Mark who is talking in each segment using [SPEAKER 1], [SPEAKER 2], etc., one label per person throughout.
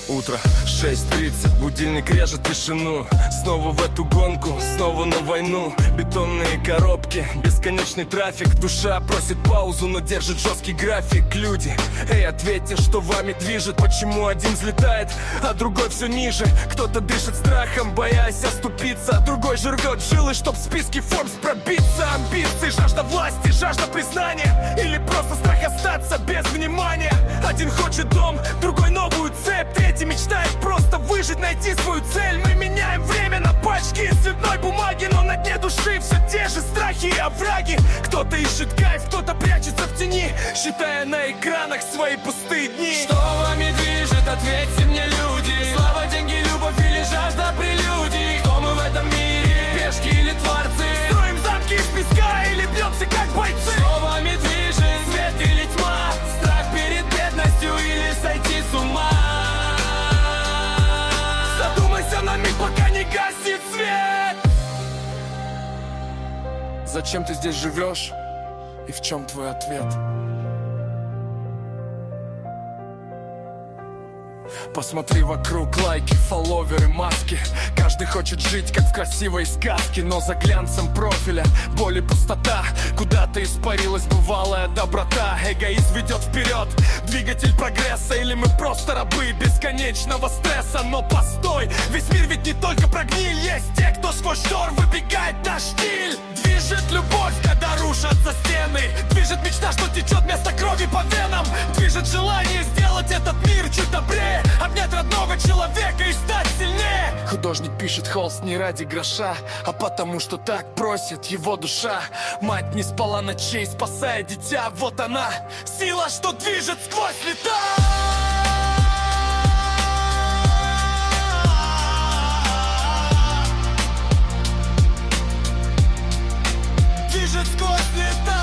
[SPEAKER 1] Утро 6:30, будильник режет тишину. Снова в эту гонку, снова на войну. Бетонные коробки, бесконечный трафик. Душа просит паузу, но держит жесткий график. Люди, эй, ответьте, что вами движет. Почему один взлетает, а другой все ниже? Кто-то дышит страхом, боясь оступиться, а другой же рвет жилы, чтоб в списке Forbes пробиться. Амбиции, жажда власти, жажда признания, или просто страх остаться без внимания. Один хочет дом, другой новую цепь, третий мечтает просто выжить, найти свою цель. Мы меняем время на пачки из цветной бумаги, но на дне души все те же страхи и овраги. Кто-то ищет кайф, кто-то прячется в тени, считая на экранах свои пустые дни.
[SPEAKER 2] Что вами движет, ответьте мне, люди. Слава, деньги, любовь или жажда прелюдий? Кто мы в этом мире, пешки или творцы?
[SPEAKER 1] Строим замки из песка или бьемся как бойцы?
[SPEAKER 2] Что вами движет, свет или тьма? Страх перед бедностью или сойти с ума?
[SPEAKER 1] Задумайся на миг, пока не гаснет свет. Зачем ты здесь живешь? И в чем твой ответ? Посмотри вокруг, лайки, фолловеры, маски. Каждый хочет жить, как в красивой сказке, но за глянцем профиля боль и пустота. Куда-то испарилась бывалая доброта. Эгоизм ведет вперед, двигатель прогресса. Или мы просто рабы бесконечного стресса? Но постой, весь мир ведь не только про гниль. Есть те, кто сквозь шторм выбегает на штиль. Движет любовь, когда рушатся стены. Движет мечта, что течет вместо крови по венам. Движет желание сделать этот мир чуть добрее, обнять родного человека и стать сильнее. Художник пишет холст не ради гроша, а потому что так просит его душа. Мать не спала ночей, спасая дитя. Вот она, сила, что движет сквозь лета. Движет сквозь лета.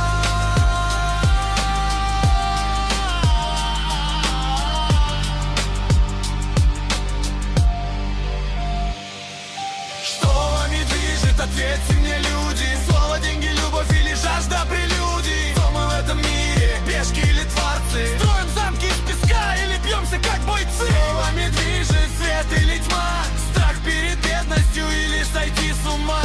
[SPEAKER 1] Ответьте мне, люди. Слово, деньги, любовь или жажда прелюдий? Кто мы в этом мире, пешки или творцы? Строим замки из песка или бьемся как бойцы? Словами движет свет или тьма? Страх перед бедностью или сойти с ума?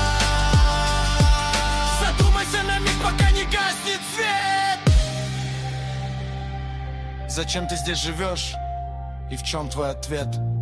[SPEAKER 1] Задумайся на миг, пока не гаснет свет. Зачем ты здесь живешь? И в чем твой ответ?